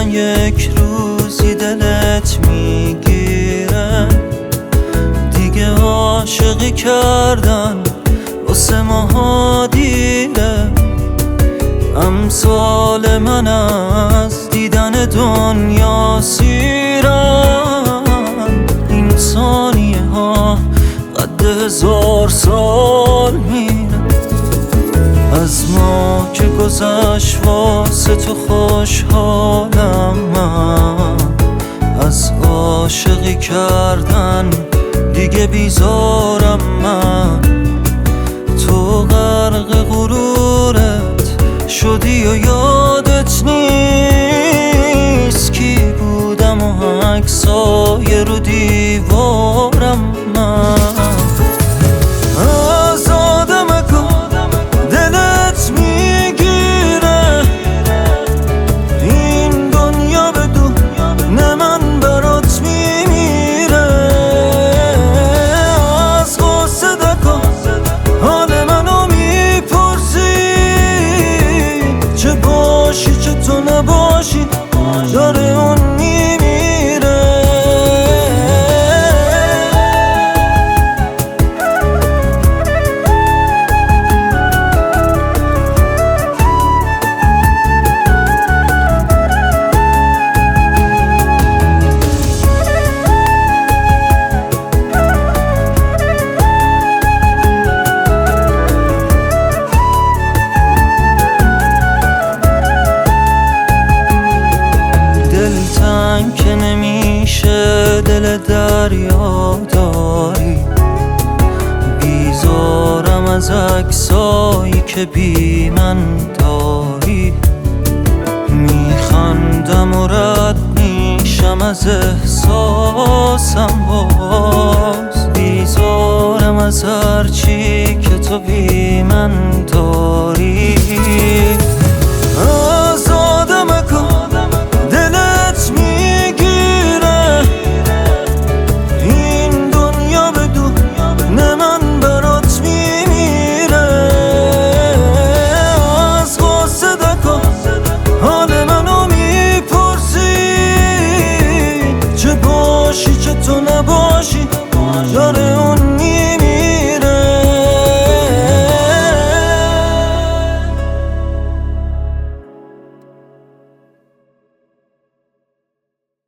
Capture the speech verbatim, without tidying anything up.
یک روزی دلت میگیره، دیگه عاشقی کردن واسه ماها دیره. امثال من از دیدن دنیا سیرن، این ثانیه ها قد هزار سال میره. از ما که گذشت واسه تو خوشحالم من، از عاشقی کردن دیگه بیزارم من. تو غرق غرورت شدی و یادت نیست کی بودم و عکسای رو دیوارم من. نباشی داره اون میمیره. که نمیشه دل دریا داری، بیزارم از عکسایی که بی من داری. میخندم و رد میشم از احساسم، باز بیزارم از هرچی که تو بی من داری.